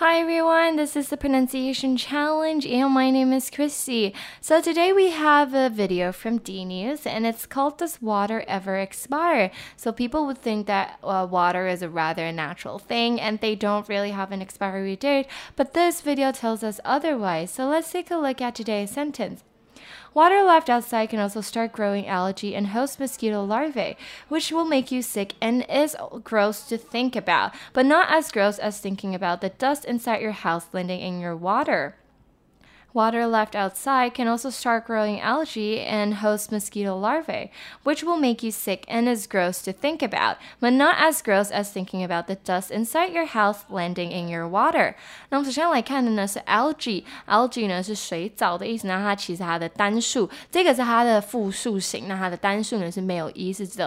Hi everyone, this is the pronunciation challenge and my name is Christy. So today we have a video from D News and it's called Does Water Ever Expire? So people would think that water is a rather natural thing and they don't really have an expiry date, but this video tells us otherwise. So let's take a look at today's sentence. Water left outside can also start growing algae and host mosquito larvae, which will make you sick and is gross to think about, but not as gross as thinking about the dust inside your house landing in your water. Water left outside can also start growing algae and host mosquito larvae, which will make you sick and is gross to think about, but not as gross as thinking about the dust inside your house landing in your water. 那我们首先来看的呢是 algae 呢是水藻的意思，那它其实它的单数，这个是它的复数形，那它的单数呢是没有 e， 是只有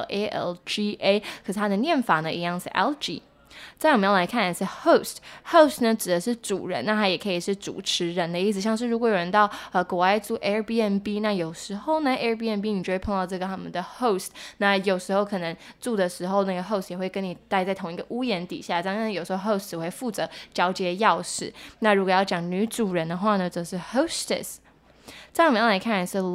alga， 可是它的念法呢一样是 algae。再我们要来看的是 host 呢指的是主人，那它也可以是主持人的意思，像是如果有人到国外住 Airbnb， 那有时候呢 Airbnb 你就会碰到这个他们的 host， 那有时候可能住的时候那个 host 也会跟你待在同一个屋檐底下，这样有时候 host 只会负责交接钥匙，那如果要讲女主人的话呢则是 hostess。再我们要来看的是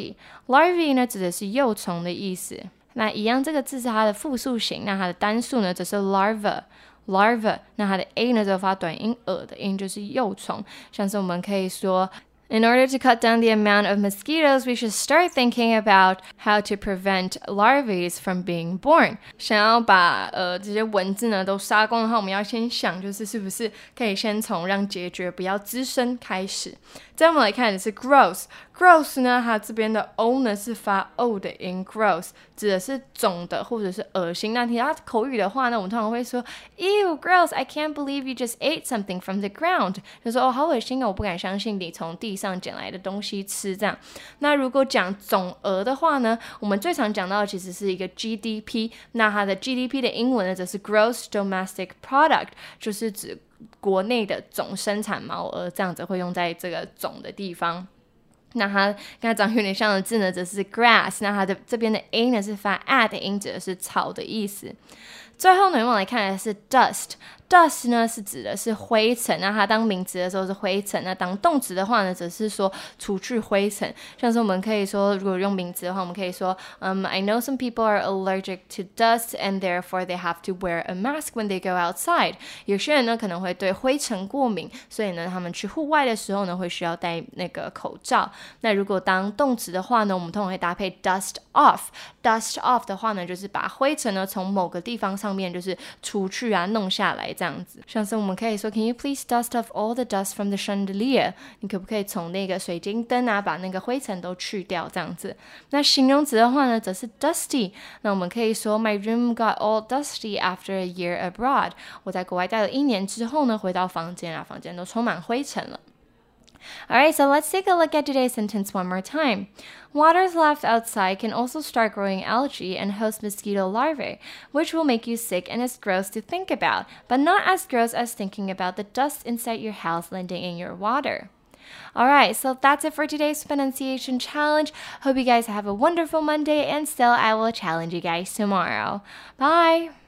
larvae 呢指的是幼虫的意思，那一样这个字是它的复数形，那它的单数呢则是 larva， 那它的 a 呢就发短音的音，就是幼虫，像是我们可以说In order to cut down the amount of mosquitoes, we should start thinking about how to prevent larvae from being born. 想要把这些蚊子呢都杀光的话，我们要先想就是是不是可以先从让孑孓不要滋生开始。再我们来看的是 gross 呢，它这边的 o 呢是发 o 的音 gross， 指的是肿的或者是恶心。那其他口语的话呢，我们通常会说 Ew, gross, I can't believe you just ate something from the ground. 就说好恶心哦，我不敢相信你从地上捡来的东西吃这样。那如果讲总额的话呢，我们最常讲到的其实是一个 GDP， 那它的 GDP 的英文呢则是 Gross Domestic Product， 就是指国内的总生产毛额，这样子会用在这个总的地方。那它跟它长有点像的字呢则是 grass， 那它的这边的 a 呢是发 a 的音，指的是草的意思。最后呢我们来看的是 dust 呢是指的是灰尘，那它当名词的时候是灰尘，那当动词的话呢则是说除去灰尘，像是我们可以说如果用名词的话我们可以说I know some people are allergic to dust and therefore they have to wear a mask when they go outside。 有些人呢可能会对灰尘过敏，所以呢他们去户外的时候呢会需要戴那个口罩。那如果当动词的话呢，我们通常会搭配 dust off 的话呢就是把灰尘呢从某个地方上面就是除去啊弄下来这样子，像是我们可以说 Can you please dust off all the dust from the chandelier？ 你可不可以从那个水晶灯啊把那个灰尘都去掉这样子。那形容词的话呢则是 dusty， 那我们可以说 My room got all dusty after a year abroad。 我在国外待了1年之后呢回到房间都充满灰尘了。Alright, so let's take a look at today's sentence one more time. Water left outside can also start growing algae and host mosquito larvae, which will make you sick and is gross to think about, but not as gross as thinking about the dust inside your house landing in your water. Alright, so that's it for today's pronunciation challenge. Hope you guys have a wonderful Monday, and still I will challenge you guys tomorrow. Bye!